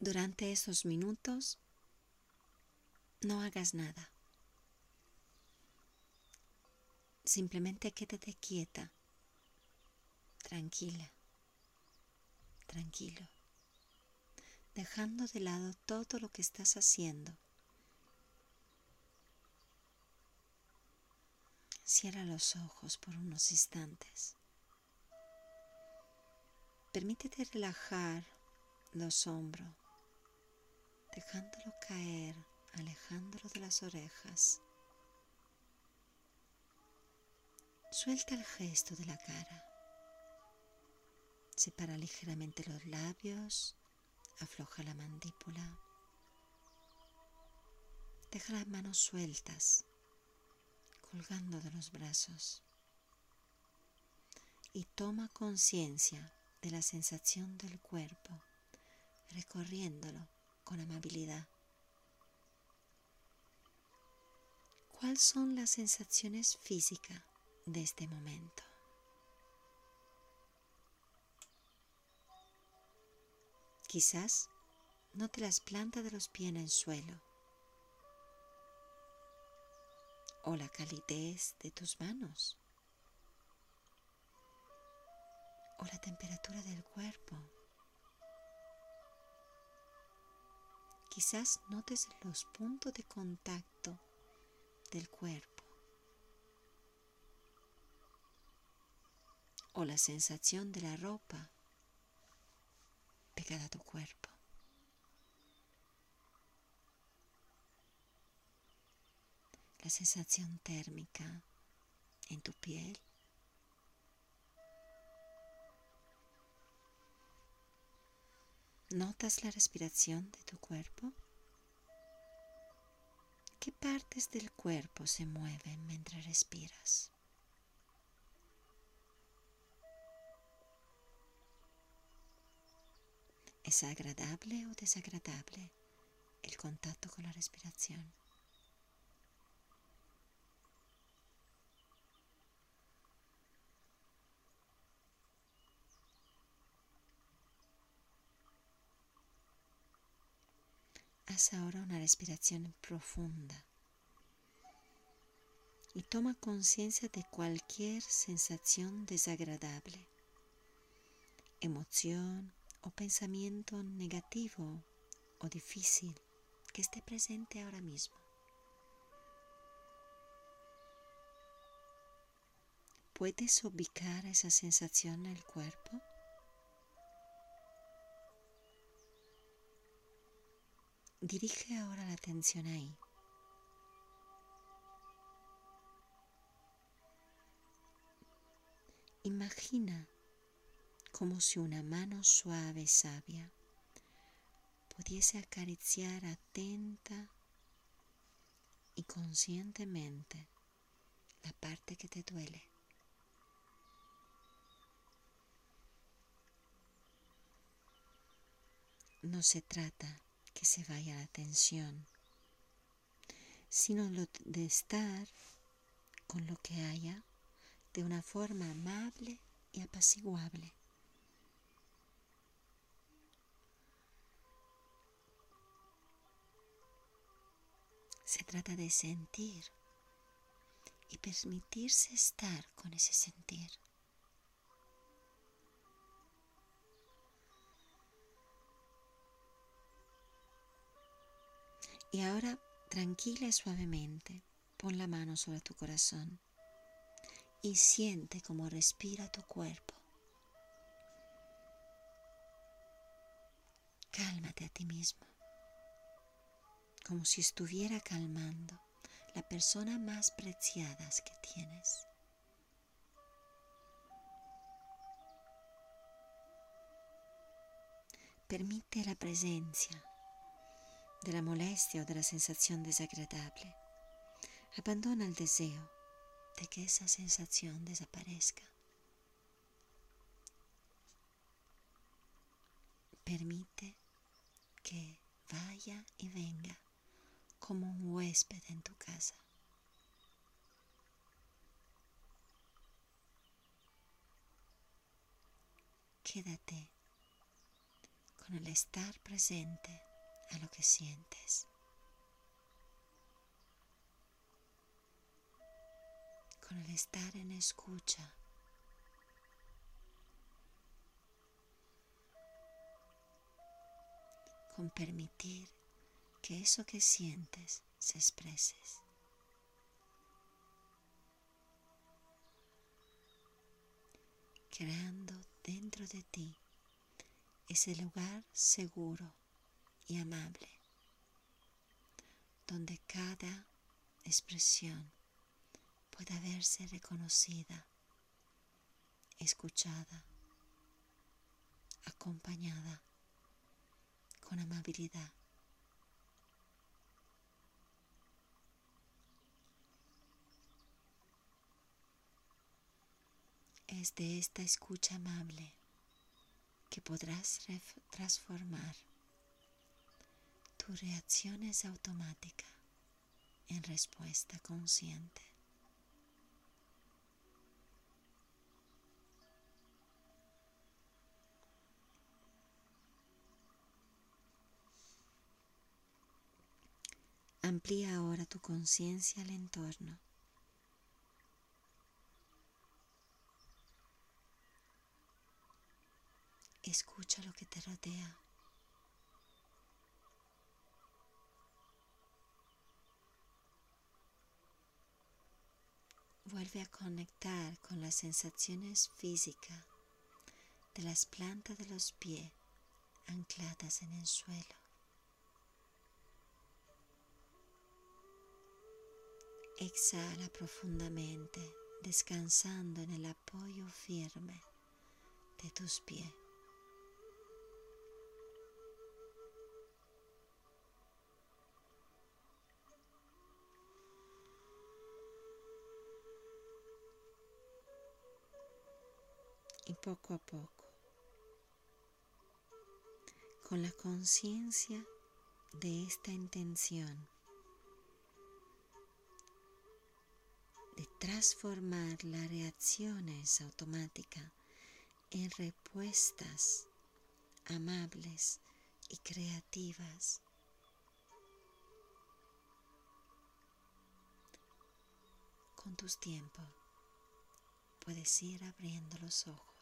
Durante esos minutos, no hagas nada. Simplemente quédate quieta, tranquila, tranquilo, dejando de lado todo lo que estás haciendo. Cierra los ojos por unos instantes. Permítete relajar los hombros, dejándolo caer, alejándolo de las orejas. Suelta el gesto de la cara. Separa ligeramente los labios, afloja la mandíbula. Deja las manos sueltas, colgando de los brazos. Y toma conciencia de la sensación del cuerpo, recorriéndolo con amabilidad. ¿Cuáles son las sensaciones físicas de este momento? Quizás note las plantas de los pies en el suelo o la calidez de tus manos o la temperatura del cuerpo. Quizás notes los puntos de contacto del cuerpo o la sensación de la ropa pegada a tu cuerpo. La sensación térmica en tu piel. ¿Notas la respiración de tu cuerpo? ¿Qué partes del cuerpo se mueven mientras respiras? ¿Es agradable o desagradable el contacto con la respiración? Haz ahora una respiración profunda y toma conciencia de cualquier sensación desagradable, emoción o pensamiento negativo o difícil que esté presente ahora mismo. ¿Puedes ubicar esa sensación en el cuerpo? Dirige ahora la atención ahí. Imagina como si una mano suave y sabia pudiese acariciar atenta y conscientemente la parte que te duele. No se trata que se vaya la tensión, sino de estar con lo que haya de una forma amable y apaciguable. Se trata de sentir y permitirse estar con ese sentir. Y ahora, tranquila y suavemente, pon la mano sobre tu corazón y siente cómo respira tu cuerpo. Cálmate a ti mismo, como si estuviera calmando la persona más preciada que tienes. Permite la presencia de la molestia o de la sensación desagradable. Abandona el deseo de que esa sensación desaparezca. Permite que vaya y venga como un huésped en tu casa. Quédate con el estar presente a lo que sientes, con el estar en escucha, con permitir que eso que sientes se exprese, creando dentro de ti ese lugar seguro y amable, donde cada expresión pueda verse reconocida, escuchada, acompañada con amabilidad. Es de esta escucha amable que podrás transformar tus reacciones automáticas en respuesta consciente. Amplía ahora tu conciencia al entorno. Escucha lo que te rodea. Vuelve a conectar con las sensaciones físicas de las plantas de los pies ancladas en el suelo. Exhala profundamente, descansando en el apoyo firme de tus pies. Y poco a poco, con la conciencia de esta intención de transformar las reacciones automáticas en respuestas amables y creativas, con tus tiempos puedes ir abriendo los ojos.